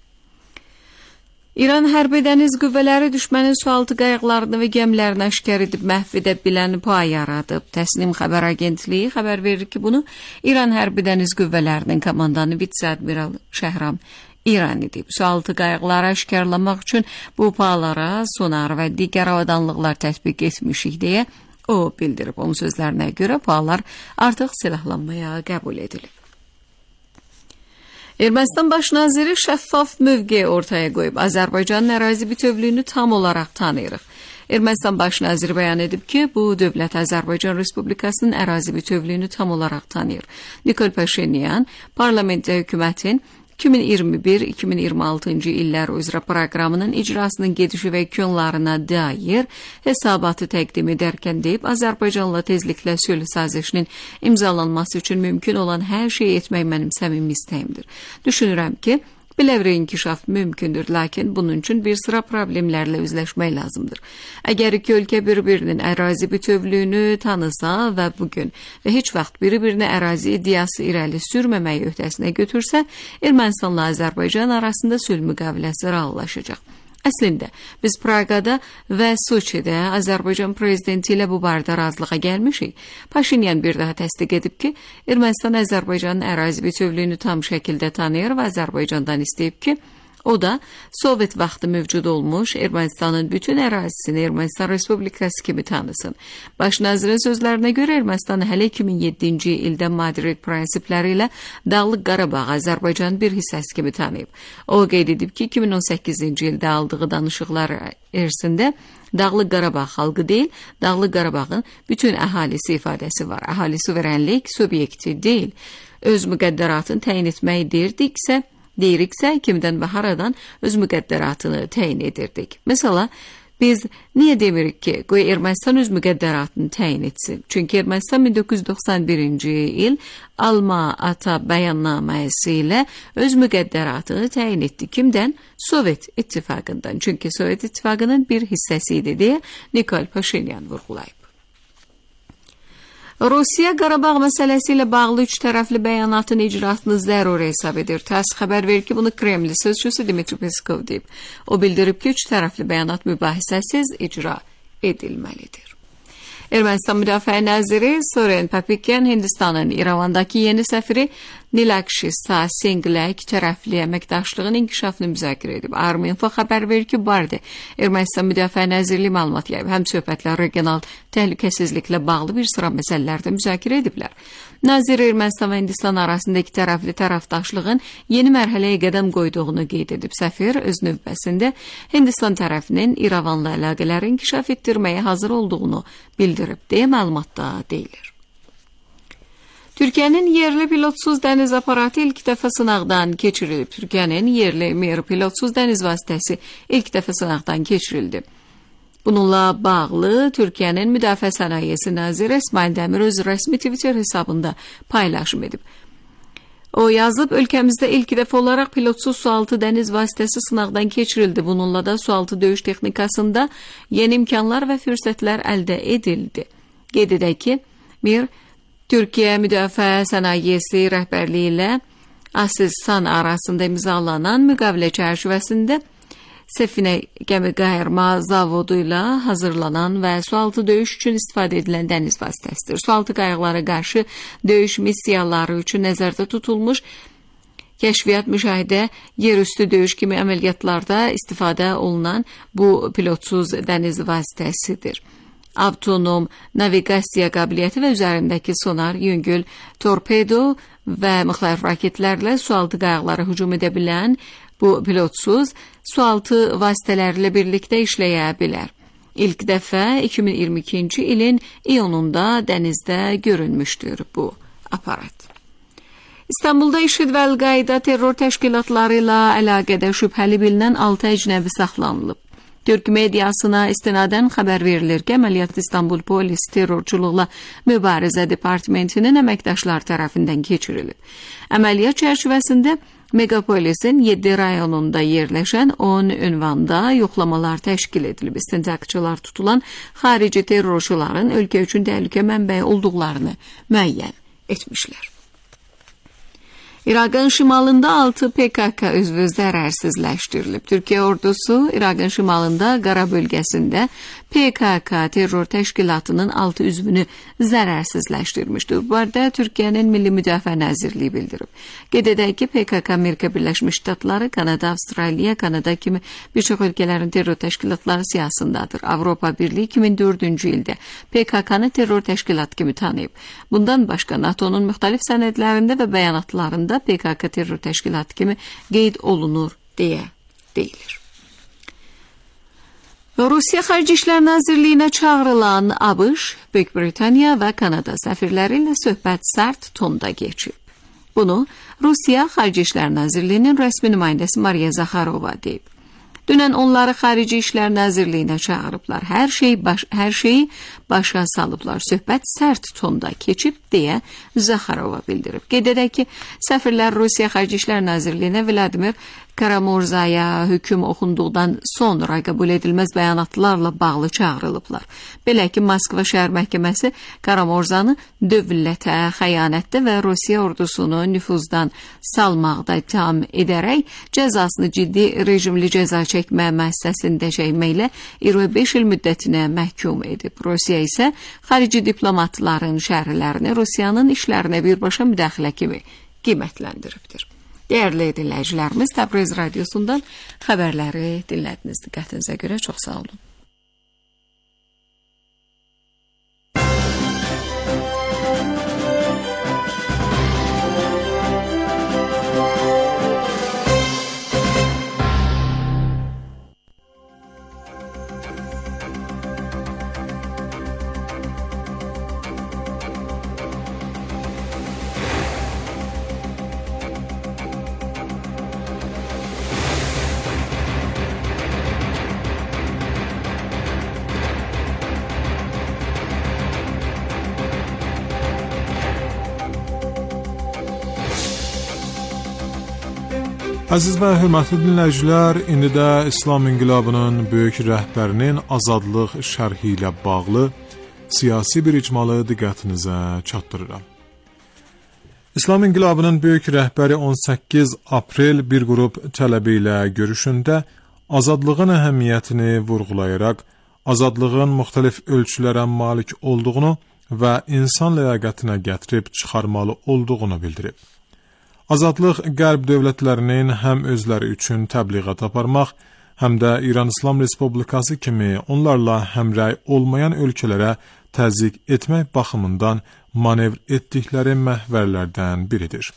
İran hərbi dəniz qüvvələri düşmənin sualtı qayıqlarını və gəmilərini aşkar edib məhv edə bilən pay yaradıb. Təsnim xəbər agentliyi xəbər verir ki, bunu İran hərbi dəniz qüvvələrinin komandanı vitse-admiral Şəhram İran edib. Sualtı qayıqları aşkarlamaq üçün bu paylara sonar və digər avadanlıqlar tətbiq etmişik deyə o bildirib. Onun sözlərinə görə paylar artıq silahlanmaya qəbul edilib. Ermənistan baş naziri şəffaf mövqe ortaya qoyub. Azərbaycanın ərazi bütövlüyünü tam olaraq tanıyırıq. Ermənistan baş naziri bəyan edib ki, bu dövlət Azərbaycan Respublikasının ərazi bütövlüyünü tam olaraq tanıyır. Nikol Paşinyan parlamentdə hökumətin iki min iyirmi bir iki min iyirmi altıncı illər üzrə proqramının icrasının gedişi və yönlarına dair hesabatı təqdim edərkən deyib, Azərbaycanla tezliklə sülh sazişinin imzalanması üçün mümkün olan hər şeyi etmək mənim səmimi istəyimdir. Düşünürəm ki, Belə bir inkişaf mümkündür, lakin bunun üçün bir sıra problemlərlə üzləşmək lazımdır. Əgər iki ölkə bir-birinin ərazi bütövlüyünü tanısa və bugün və heç vaxt bir-birinə ərazi iddiası irəli sürməməyi öhdəsinə götürsə, Ermənistanla Azərbaycan arasında sülh müqaviləsi reallaşacaq. Əslində, biz Praqada və Soçidə Azərbaycan prezidenti ilə bu barədə razılığa gəlmişik. Paşinyan bir daha təsdiq edib ki, Ermənistan Azərbaycanın ərazi bütövlüyünü tam şəkildə tanıyır və Azərbaycandan istəyib ki, o da Sovet vaxtı mövcud olmuş Ermənistanın bütün ərazisini Ermənistan Respublikası kimi tanısın. Baş nazirin sözlərinə görə Ermənistan hələ iki min yeddinci ildə Madrid prinsipləri ilə Dağlıq Qarabağ Azərbaycanın bir hissəsi kimi tanıyıb. O qeyd edib ki, iki min on səkkizinci ildə aldığı danışıqlar ərzində Dağlıq Qarabağ xalqı deyil, Dağlıq Qarabağın bütün əhalisi ifadəsi var. Əhali suverenlik subyekti deyil. Öz müqəddəratını təyin etməyi deyiriksə, deyiriksə, kimdən və haradan öz müqəddəratını təyin edirdik. Mesela, biz niyə demirik ki, qoy Ermənistan öz müqəddəratını təyin etsin? Çünki Ermənistan min doqquz yüz doxsan birinci il Alma-Ata bəyannaməsi ilə öz müqəddəratını təyin etdi. Kimdən? Sovet İttifaqından. Çünki Sovet İttifaqının bir hissəsi idi deyə Nikol Paşinyan vurğulayıb. Rusiya Qarabağ məsələsi ilə bağlı üç tərəfli bəyanatın icrasını zəruri hesab edir. TASS xəbər verir ki, bunu Kreml sözçüsü Dmitri Peskov deyib. O bildirib ki, üç tərəfli bəyanat mübahisəsiz icra edilməlidir. Ermənistan Müdafiə Naziri Soren Papikyan Hindistanın İrəvandakı yeni səfiri Nilakşi Singlə iki tərəfli əməkdaşlığın inkişafını müzakirə edib. Arminfo xəbər verir ki, barədə Ermənistan Müdafiə Nazirliyi məlumat yayıb. Həm söhbətlər regional təhlükəsizliklə bağlı bir sıra məsələlərdə müzakirə ediblər. Nazir Ermənistan və Hindistan arasında iki tərəfli tərəfdaşlığın yeni mərhələyə qədəm qoyduğunu qeyd edib. Səfir öz növbəsində Hindistan tərəfinin İrəvanla əlaqələri inkişaf etdirməyə hazır olduğunu bildirib deyə məlumatda deyilir. Türkiyənin yerli pilotsuz dəniz aparatı ilk dəfə sınaqdan keçirilib. Türkiyənin yerli Mir pilotsuz dəniz vasitəsi ilk dəfə sınaqdan keçirildi. Bununla bağlı Türkiyənin Müdafiə Sənayesi Naziri İsmail Dəmir öz rəsmi Twitter hesabında paylaşım edib. O yazıb, ölkəmizdə ilk dəfə olaraq pilotsuz sualtı dəniz vasitəsi sınaqdan keçirildi. Bununla da sualtı döyüş texnikasında yeni imkanlar və fürsətlər əldə edildi. Qeyd edək ki, Mir Türkiyə Müdafiə Sənayesi rəhbərliyi ilə Aselsan arasında imzalanan müqavilə çərçivəsində Səfinə gəmi qayırma zavodu ilə hazırlanan və sualtı döyüş üçün istifadə edilən dəniz vasitəsidir. Sualtı qayıqlara qarşı döyüş missiyaları üçün nəzərdə tutulmuş kəşfiyyat, müşahidə, yerüstü döyüş kimi əməliyyatlarda istifadə olunan bu pilotsuz dəniz vasitəsidir. Avtonom naviqasiya qabiliyyəti və üzərindəki sonar, yüngül, torpedo və müxtəlif raketlərlə sualtı qayıqlara hücum edə bilən bu pilotsuz sualtı vasitələrlə birlikdə işləyə bilər. İlk dəfə iki min iyirmi ikinci ilin iyununda dənizdə görünmüşdür bu aparat. İstanbulda IŞİD və Əl-Qaida terror təşkilatları ilə əlaqədə şübhəli bilinən altı əcnəbi saxlanılıb. Türk mediasına istinadən xəbər verilir ki, əməliyyat İstanbul Polis Terrorçuluqla Mübarizə Departamentinin əməkdaşlar tərəfindən keçirilib. Əməliyyat çərçivəsində Megapolisin yeddi rayonunda yerləşən on ünvanda yoxlamalar təşkil edilib. İstintaqçılar tutulan xarici terrorçuların ölkə üçün təhlükə mənbəyi olduqlarını müəyyən etmişlər. İraqın şimalında altı P K K üzvü zərərsizləşdirilib. Türkiyə ordusu İraqın şimalında Qara bölgəsində P K K terror təşkilatının altı üzvünü zərərsizləşdirmişdir. Bu barədə Türkiyənin Milli Müdafiə Nazirliyi bildirib. Qeyd edək ki, P K K Amerika Birləşmiş Ştatları, Kanada, Avstraliya, Kanada kimi bir çox ölkələrin terror təşkilatları siyasındadır. Avropa Birliyi iki min dördüncü ildə P K K-nı terror təşkilat kimi tanıyıb. Bundan başqa NATO'nun müxtəlif sənədlərində və bəyanatlarında P K K terror təşkilatı kimi qeyd olunur deyə deyilir. Rusiya Xarici İşlər Nazirliyinə çağrılan ABŞ, Böyük Britaniya və Kanada səfirləri ilə söhbət sərt tonda keçib. Bunu Rusiya Xarici İşlər Nazirliyinin rəsmi nümayəndəsi Mariya Zakharova deyib. Dünən onları Xarici İşlər Nazirliyinə çağırıblar. Hər şey baş, hər şeyi başa salıblar. Söhbət sərt tonda keçib deyə Zakharova bildirib. Qeyd edək ki, səfirlər Rusiya Xarici İşlər Nazirliyinə Vladimir Kara-Murzaya hökm oxunduqdan sonra qəbul edilməz bəyanatlarla bağlı çağırılıblar. Belə ki, Moskva şəhər məhkəməsi Kara-Murzanı dövlətə xəyanətdə və Rusiya ordusunu nüfuzdan salmaqda ittiham edərək cəzasını ciddi rejimli cəza çəkmə müəssisəsində çəkməklə iyirmi beş il müddətinə məhkum edib. Rusiya isə xarici diplomatların şərhlərini Rusiyanın işlərinə birbaşa müdaxilə kimi qiymətləndiribdir. Dəyərli dinləyicilərimiz, Təbriz radiosundan xəbərləri dinlədiniz. Diqqətinizə görə çox sağ olun. Əziz və hörmətli dinləyicilər, indi də İslam İnqilabının böyük rəhbərinin azadlıq şərhi ilə bağlı siyasi bir icmalı diqqətinizə çatdırıram. İslam İnqilabının böyük rəhbəri on səkkiz aprel bir qrup tələbə ilə görüşündə azadlığın əhəmiyyətini vurğulayaraq, azadlığın müxtəlif ölçülərə malik olduğunu və insan ləyaqətinə gətirib çıxarmalı olduğunu bildirib. Azadlıq qərb dövlətlərinin həm özləri üçün təbliğat aparmaq, həm də İran İslam Respublikası kimi onlarla həmrəy olmayan ölkələrə təzyiq etmək baxımından manevr etdikləri məhvərlərdən biridir.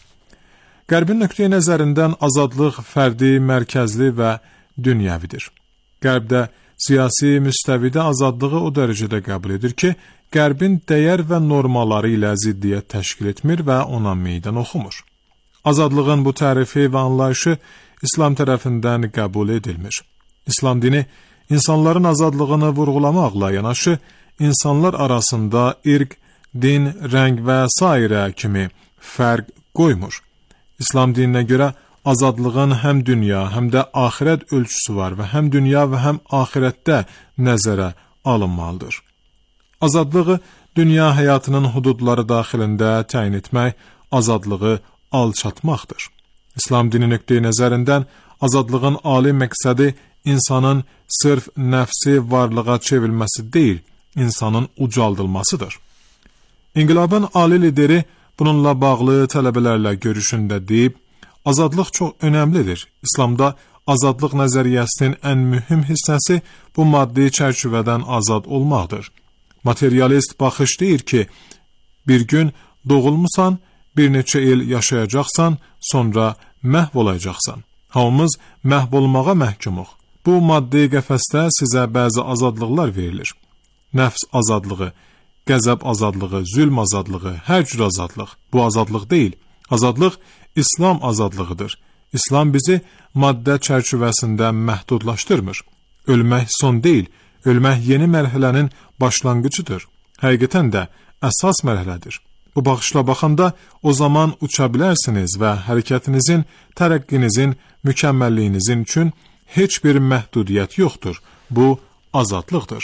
Qərbin nöqteyi nəzərindən azadlıq fərdi, mərkəzli və dünyəvidir. Qərbdə siyasi müstəvidə azadlığı o dərəcədə qəbul edir ki, Qərbin dəyər və normaları ilə ziddiyyət təşkil etmir və ona meydan oxumur. Azadlığın bu tərifi və anlayışı İslam tərəfindən qəbul edilmir. İslam dini insanların azadlığını vurğulamaqla yanaşı, insanlar arasında irq, din, rəng və sairə kimi fərq qoymur. İslam dininə görə azadlığın həm dünya, həm də axirət ölçüsü var və həm dünya və həm axirətdə nəzərə alınmalıdır. Azadlığı dünya həyatının hududları daxilində təyin etmək, azadlığı alçatmaqdır. İslam dini nöqteyi nəzərindən azadlığın ali məqsədi insanın sırf nəfsi varlığa çevrilməsi deyil, insanın ucaldılmasıdır. İnqilabın ali lideri bununla bağlı tələbələrlə görüşündə deyib, azadlıq çox önəmlidir. İslamda azadlıq nəzəriyyəsinin ən mühüm hissəsi bu maddi çərçivədən azad olmaqdır. Materialist baxış deyir ki, bir gün doğulmusan, bir neçə il yaşayacaqsan, sonra məhv olacaqsan. Hamımız məhv olmağa məhkumuq. Bu maddi qəfəsdə sizə bəzi azadlıqlar verilir. Nəfs azadlığı, qəzəb azadlığı, zülm azadlığı, hər cür azadlıq. Bu azadlıq deyil. Azadlıq İslam azadlığıdır. İslam bizi maddə çərçivəsində məhdudlaşdırmır. Ölmək son deyil, ölmək yeni mərhələnin başlanğıcıdır. Həqiqətən də əsas mərhələdir. Bu baxışla baxanda o zaman uça bilərsiniz və hərəkətinizin, tərəqqinizin, mükəmməlliyinizin üçün heç bir məhdudiyyət yoxdur. Bu azadlıqdır.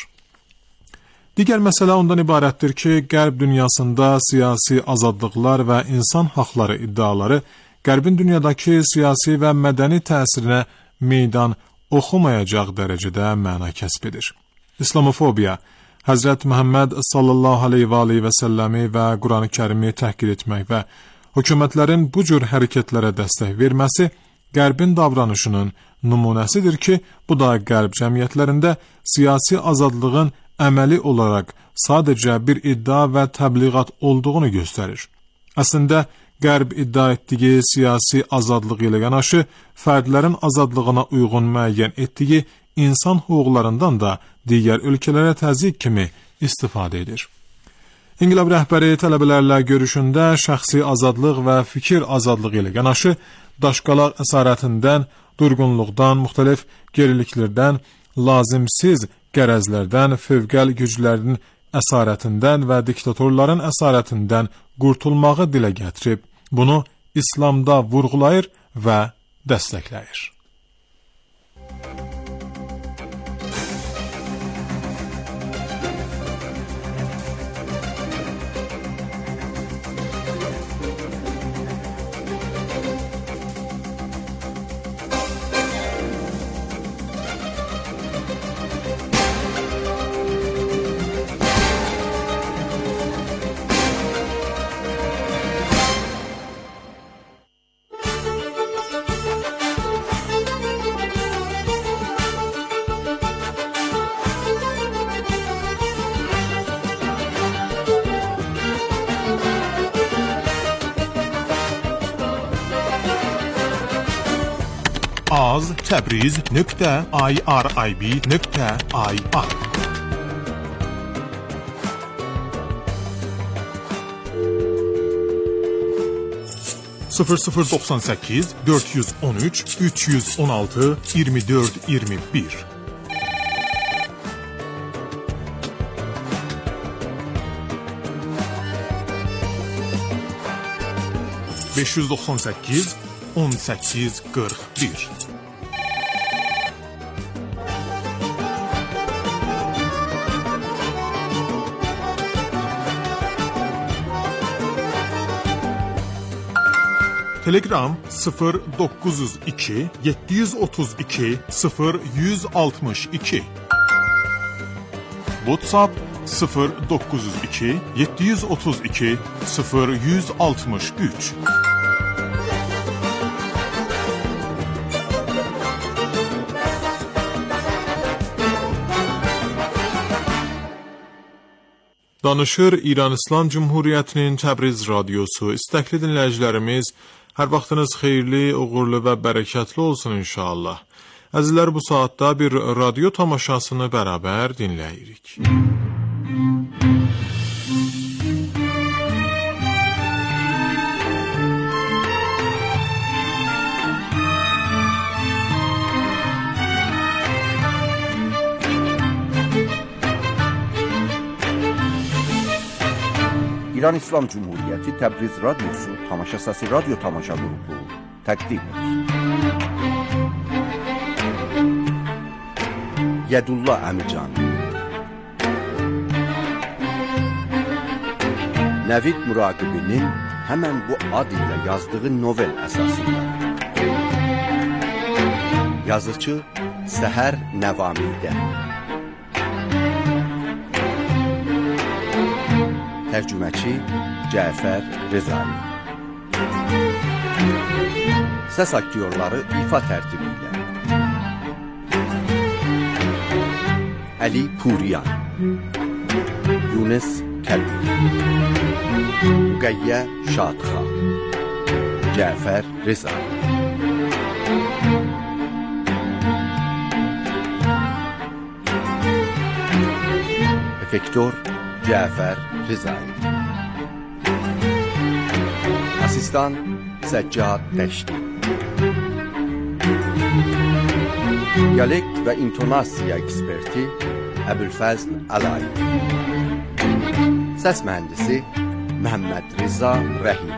Digər məsələ ondan ibarətdir ki, Qərb dünyasında siyasi azadlıqlar və insan haqları iddiaları Qərbin dünyadakı siyasi və mədəni təsirinə meydan oxumayacaq dərəcədə məna kəsb edir. İslamofobiya, Həzrət Məhəmməd sallallahu aleyhi və aleyhi və səlləmi və Quran-ı Kərimi təhqir etmək və hökumətlərin bu cür hərəkətlərə dəstək verməsi Qərbin davranışının nümunəsidir ki, bu da Qərb cəmiyyətlərində siyasi azadlığın əməli olaraq sadəcə bir iddia və təbliğat olduğunu göstərir. Əslində, Qərb iddia etdiyi siyasi azadlıq ilə yanaşı, fərdlərin azadlığına uyğun müəyyən etdiyi insan hüquqlarından da digər ölkələrə təzyiq kimi istifadə edir. İnqilab rəhbəri tələbələrlə görüşündə şəxsi azadlıq və fikir azadlığı ilə yanaşı, daşqalaq əsarətindən, durğunluqdan, müxtəlif geriliklərdən, lazımsız qərəzlərdən, fövqəl güclərin əsarətindən və diktatorların əsarətindən qurtulmağı dilə gətirib, bunu İslamda vurğulayır və dəstəkləyir. az təbriz nöqtə irib nöqtə ir. sıfır sıfır doksan səkkiz dörd yüz on üç üç yüz on altı iyirmi dörd iyirmi bir. beş yüz doxsan səkkiz on səkkiz qırx bir. Telegram sıfır dokuz yüz iki yeddi yüz otuz iki sıfır yüz altmış iki. WhatsApp sıfır dokuz yüz iki yeddi yüz otuz iki sıfır yüz altmış üç. Danışır İran İslam Cumhuriyyətinin Təbriz radiosu. İstəkli dinləyicilərimiz, hər vaxtınız xeyirli, uğurlu və bərəkətli olsun inşallah. Əzizlər, bu saatda bir radio tamaşasını bərabər dinləyirik. İran İslam Cumhuriyyəti Təbriz radiosu tamaşasası radyo tamaşa qrupu təqdim edir. Yədullah Əmican Nəvid Muraqibinin həmən bu ad ilə yazdığı novel əsasında. Yazıcı Səhər Nəvamidə. Tərcüməçi Cəfər Rezai. Səs aktyorları ifa tərtibi ilə Əli Puriyan, Yunus Kəlbi, Müqəyyə Şadxan, Cəfər Rezai. Efektor Cəfər Rezai. Asistan Səccad Dəşti. Diyalekt və intonasiya eksperti Əbülfəzl Alay. Səs mühəndisi Məhəmməd Rıza Rəhimi.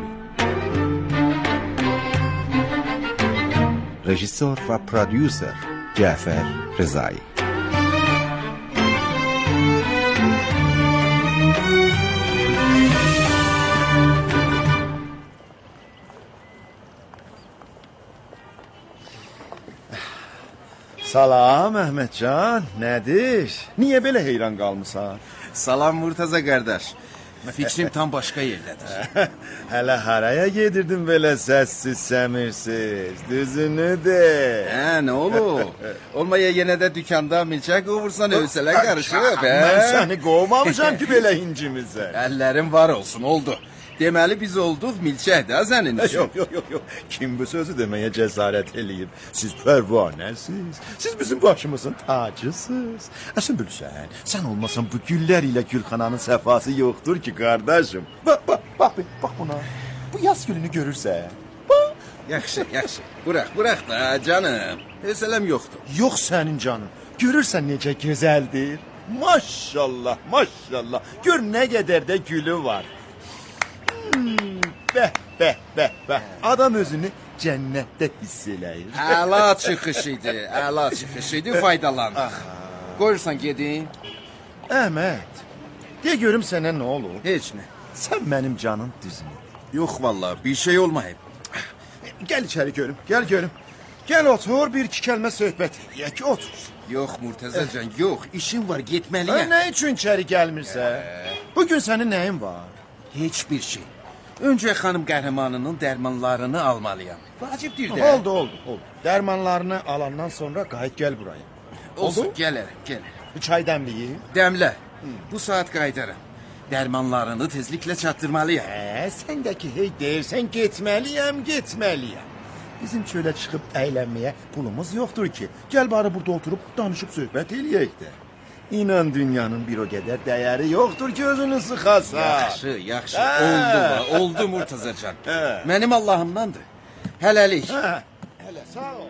Rejissor və prodüser Cəfər Rezai. Salam Əhmədcan, nədir? Niyə belə heyran qalmısan? Salam Murtaza qardaş. Fikrim tam başqa yerdədir. Hələ haraya gedirdin belə səssiz, səmirsiz? Düzünü de. Hə, nə olur? Olmaya yenə də dükanda milçək qovursan, övsələr qarışıb, hə? Mən səni qovmamışam ki, belə incimizə. Əllərin var olsun, oldu. Deməli biz olduq milçək də sənin üçün. Yox, yox, yox, yox. Kim bu sözü deməyə cəsarət eləyib? Siz pərvanəsiz. Siz bizim başımızın tacısınız. Əsən bilsən, sən olmasan bu güllər ilə Gülxananın səfası yoxdur ki, qardaşım. Bax, bax, bax, bax buna. Bu yaz gülünü görürsən. Bax. Yaxşı, yaxşı. Bıraq, bıraq da canım. Hövsələm yoxdur. Yox sənin canım. Görürsən necə gözəldir? Maşallah, maşallah. Gör nə qədər də gülü var. Hmm, bəh, bəh, bəh, bəh. Adam özünü cənnətdə hiss eləyir. Əla çıxış idi, əla çıxış idi, faydalandıq. Qoyursan gedin. Əhməd, de görüm sənə nə olur? Heç nə. Sən mənim canım düzünü. Yox vallahi, bir şey olmayıb. Gəl içəri görüm, gəl görüm. Gəl otur, bir iki kəlmə söhbət edək, otur. Yox Murtazacan, yox, işim var, getməliyəm. Nə üçün içəri gəlmirsən? Bugün sənin nəyin var? Heç bir şey. Öncə xanım qəhrəmanının dərmanlarını almalıyam. Vacibdir də. Oldu, oldu, oldu. Dərmanlarını alandan sonra qayıt gəl buraya. Olsun, gələrəm, gələrəm. Bir çay dəmliyim. Dəmlə. Hı. Bu saat qayıdaram. Dərmanlarını tezliklə çatdırmalıyam. Hə, sən də ki, hey deyirsən getməliyəm, getməliyəm. bizim çölə çıxıb əylənməyə pulumuz yoxdur ki. Gəl bari burada oturub danışıb söhbət eləyək də. İnan dünyanın bir o qədər dəyəri yoxdur ki, özünü sıxasan. Yaxşı, yaxşı. Oldu, oldu Murtazacan. Mənim Allahımdandır. Hələlik. Hə, hələ sağ ol.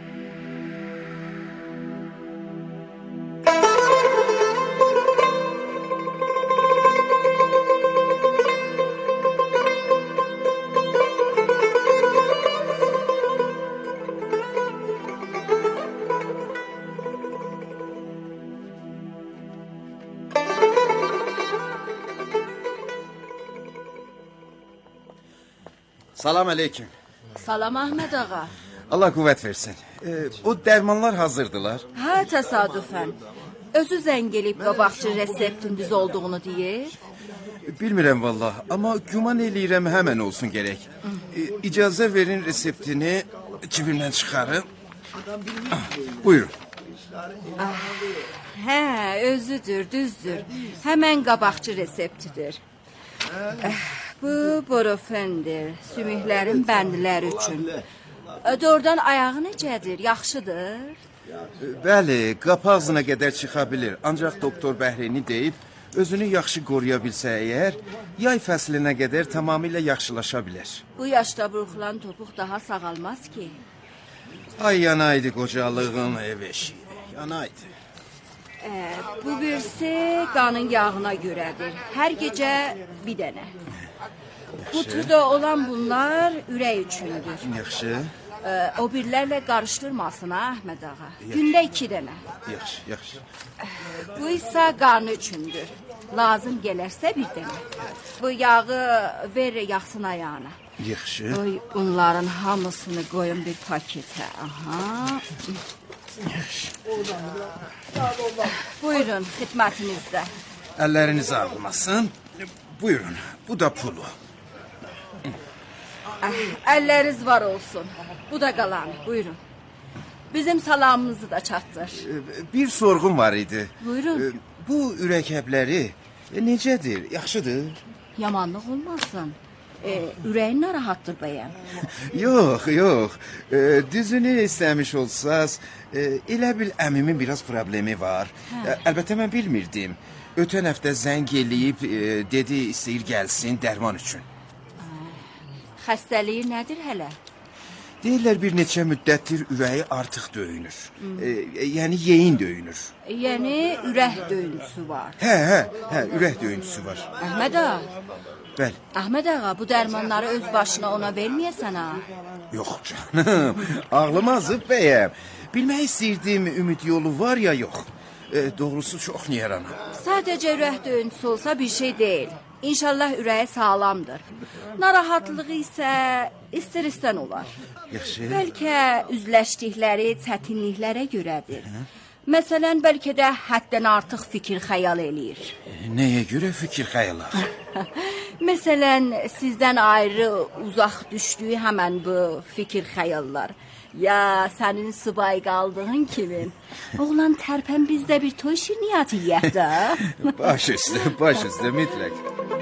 Salam aleyküm. Salam Ahmed ağa. Allah qüvvət versin. Ee, o dərmanlar hazırdılar. Hə, təsadüfən. Özü zəng eləyib qabaqçı reseptin düz olduğunu deyir. Bilmirəm vallah, amma güman eləyirəm həmən olsun gərək. Ee, icazə verin reseptini cibimdən çıxarım. Ah, buyurun. Ah, hə, özüdür, düzdür. Həmən qabaqçı reseptidir. Ah, bu borofendir, sümüklərin bəndləri üçün. Doğrudan ayağı necədir, yaxşıdır? Bəli, qapı ağzına qədər çıxa bilir. Ancaq doktor Bəhrini deyib, özünü yaxşı qoruya bilsə əgər, yay fəslinə qədər tamamilə yaxşılaşa bilər. Bu yaşda burxulan topuq daha sağalmaz ki. Ay yanaydı qocalığın ev eşiği, yanaydı. Ee, bu birisi qanın yağına görədir. Hər gecə bir dənə. Qutuda olan bunlar ürək üçündür. Yaxşı. Ee, o birlərlə qarışdırmasın ha Əhməd ağa. Gündə iki dənə. Yaxşı, yaxşı. Bu isə qan üçündür. Lazım gələrsə bir dənə. Bu yağı ver yaxsın ayağına. Yaxşı. Oy, bunların hamısını qoyun bir paketə. Aha. Yaxşı. Buyurun, xidmətinizdə. Əlləriniz ağrımasın. Buyurun, bu da pulu. Əlləriniz var olsun. Bu da qalan, buyurun. Bizim salamımızı da çatdır. Bir sorğum var idi. Buyurun. Bu ürək həbləri necədir, yaxşıdır? Yamanlıq olmasın. E, ürəyin narahatdır bəyəm. Yox, yox. E, düzünü istəmiş olsaz, e, elə bil əmimin biraz problemi var. E, əlbəttə mən bilmirdim. Ötən həftə zəng eləyib, e, dedi istəyir gəlsin dərman üçün. Xəstəliyi nədir hələ? Deyirlər bir neçə müddətdir ürəyi artıq döyünür. E, yəni yeyin döyünür. Yəni ürək döyüntüsü var. Hə, hə, hə, ürək döyüntüsü var. Əhməd ağa. Bəli. Əhməd ağa, bu dərmanları öz başına ona verməyəsən ha? Yox canım, ağlım azıb bəyəm. Bilmək istəyirdim, ümid yolu var ya yox. E, doğrusu çox niyaranam. Sadəcə ürək döyüntüsü olsa bir şey deyil. İnşallah ürəyi sağlamdır. Narahatlığı isə istər-istən olar. Yaxşı. Bəlkə üzləşdikləri çətinliklərə görədir. Məsələn, bəlkə də həddən artıq fikir xəyal eləyir. E, nəyə görə fikir xəyalar? Məsələn, sizdən ayrı, uzaq düşdüyü həmən bu fikir xəyallar. Ya sənin subay qaldığın kimin? Oğlan tərpən bizdə bir toy şirniyyatı yiyək də. Baş üstə, baş üstə mütləq.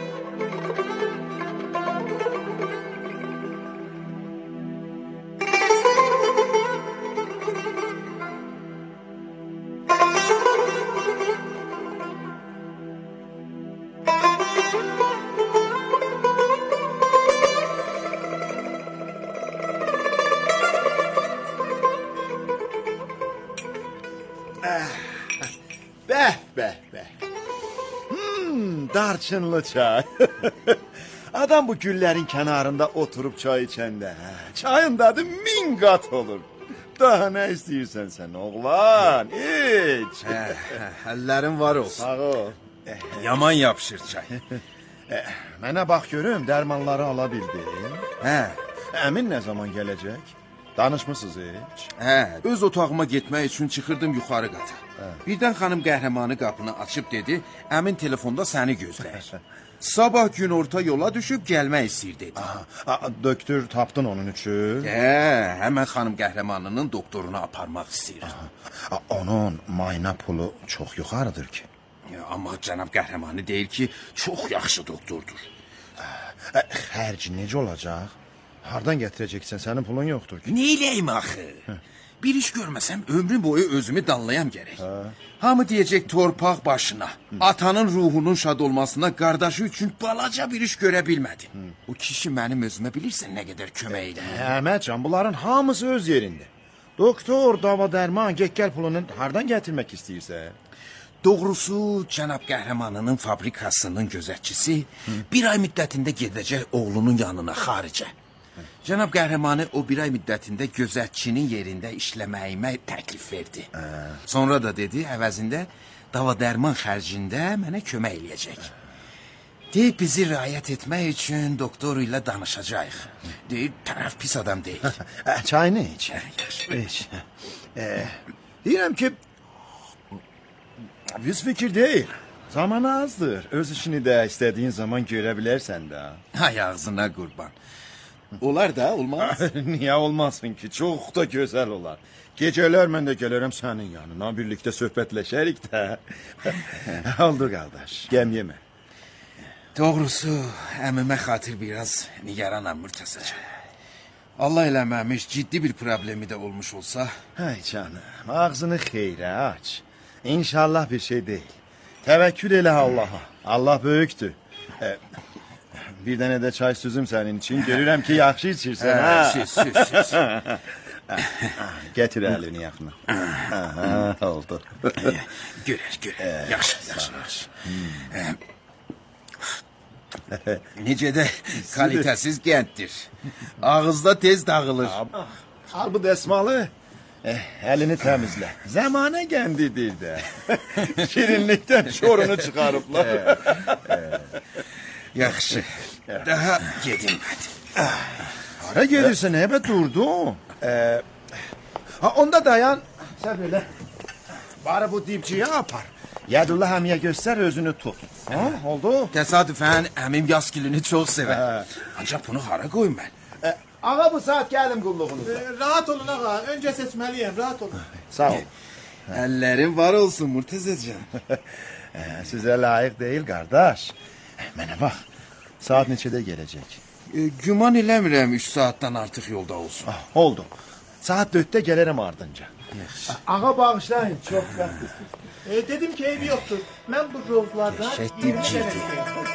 Bəh, bəh, bəh. Hmm, darçınlı çay. Adam bu güllərin kənarında oturub çay içəndə, hə, çayın dadı min qat olur. Daha nə istəyirsən sən, oğlan? İç. Hə, hə, əllərin var olsun. Sağ ol. Yaman yapışır çay. Mənə bax görüm, dərmanları ala bildin. Hə, Əmin nə zaman gələcək? Danışmısınız heç? hə, öz otağıma getmək üçün çıxırdım yuxarı qata. Birdən xanım qəhrəmanı qapını açıb dedi, əmin telefonda səni gözləyir. Sabah gün orta yola düşüb gəlmək istəyir dedi. Aha, doktor tapdın onun üçün? Hə, həmən xanım qəhrəmanının doktoruna aparmaq istəyir. Aha, onun mayna pulu çox yuxarıdır ki. Ya, amma cənab qəhrəmanı deyir ki, çox yaxşı doktordur. Xərc necə olacaq? Hardan gətirəcəksən? Sənin pulun yoxdur ki. Neyləyim axı? Bir iş görməsəm ömrüm boyu özümü danlayam gərək. Hamı deyəcək torpaq başına. Atanın ruhunun şad olmasına qardaşı üçün balaca bir iş görə bilmədim. O kişi mənim özümə bilirsən nə qədər kömək edir. Əhmədcan, bunların hamısı öz yerində. Doktor, dava dərman, get-gəl pulunu hardan gətirmək istəyirsən? Doğrusu cənab qəhrəmanının fabrikasının gözətçisi bir ay müddətində gedəcək oğlunun yanına xaricə. Cənab qəhrəmanı o bir ay müddətində gözətçinin yerində işləməyimə təklif verdi. Ə. Sonra da dedi, əvəzində dava dərman xərcində mənə kömək eləyəcək. Deyib bizi riayət etmək üçün doktor ilə danışacaq. Deyib tərəf pis adam deyil. Çayını iç. İç. Deyirəm ki, biz fikir deyil. Zaman azdır. Öz işini də istədiyin zaman görə bilərsən də. Hay ağzına qurban. Olar da, olmaz. Niyə olmasın ki? Çox da gözəl olar. Gecələr mən də gələrəm sənin yanına. Birlikdə söhbətləşərik də. Oldu qardaş. Gəm yemə. Doğrusu, əmimə xatir biraz nigaranam Murtazacan. Allah eləməmiş ciddi bir problemi də olmuş olsa. Hay canım, ağzını xeyrə aç. İnşallah bir şey deyil. Təvəkkül elə Allaha. Allah böyükdür. E, bir dənə də çay süzüm sənin için. Görürəm ki, yaxşı içirsən. Ha, süz, süz, süz. Gətir əlini yaxına. Oldu. Görər, görər. Yaxşı, yaxşı, yaxşı. Necə də kalitəsiz qənddir. Ağızda tez dağılır. Al bu dəsmalı. Eh, əlini təmizlə. Zamanə gəndidir də. Şirinlikdən şorunu çıxarıblar. Yaxşı. Daha gedim hadi. Hara gedirsən? Həbə durdun. Ee, ha, onda dayan. Sən belə. Bari bu dibciyə apar. Yədullah əmiyə göstər, özünü tut. Ha, oldu? Təsadüfən əmim yaz gülünü çox sevər. Ancaq bunu hara qoyum mən? Ee, ağa bu saat gəlim qulluğunuza. Ee, rahat olun ağa. Önce seçmeliyim. Rahat olun. Sağ ol. Əllərin var olsun Murtazacan. Sizə layiq deyil qardaş. Mənə bax. Saat neçədə gələcək? E, güman eləmirəm üç saatdan artıq yolda olsun. Ah, oldu. Saat dörddə gələrəm ardınca. Ağa bağışlayın, çox qəfil. Ee, dedim ki ev yoktur. Ben bu rozlardan Şəhətli yirmi ciddi. tane isteyeyim.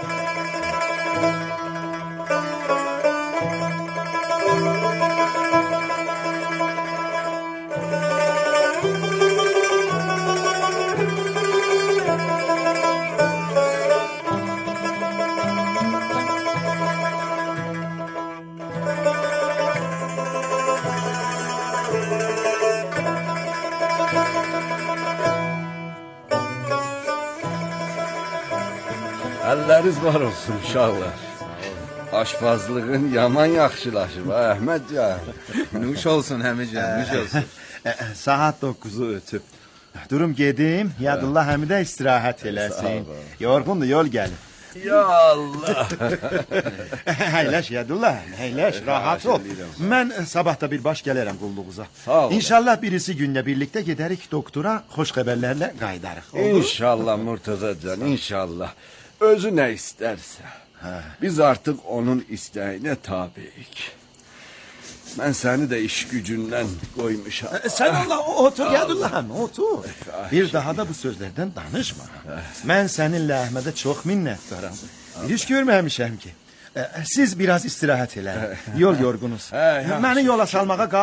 Əlləriz var olsun uşaqlar. Aşpazlığın yaman yaxşılaşıb ha Əhmədcan. Nuş olsun həmican, nuş olsun. Saat dokuzu ötüb. Durum gedim, Yadullah əmi də istirahət eləsin. Yorğundur, yol gəlir. Ya Allah. Həyləş Yadullah, həyləş, rahat ol. Mən sabah da bir baş gələrəm qulluğuza. Sağ ol. İnşallah birisi günlə birlikdə gedərik doktora, xoş xəbərlərlə qayıdarıq. İnşallah Murtazacan, inşallah. Özü nə istərsə. Biz artıq onun istəyinə tabeyik. Mən səni də iş gücündən qoymuşam. Sən Allah, otur Yadullah əmi, otur. Bir daha da bu sözlərdən danışma. Mən səninlə Əhmədə çox minnətdaram. Bir iş görməmişəm ki. Siz biraz istirahət eləyin. Yol yorğunuz. Məni yola salmağa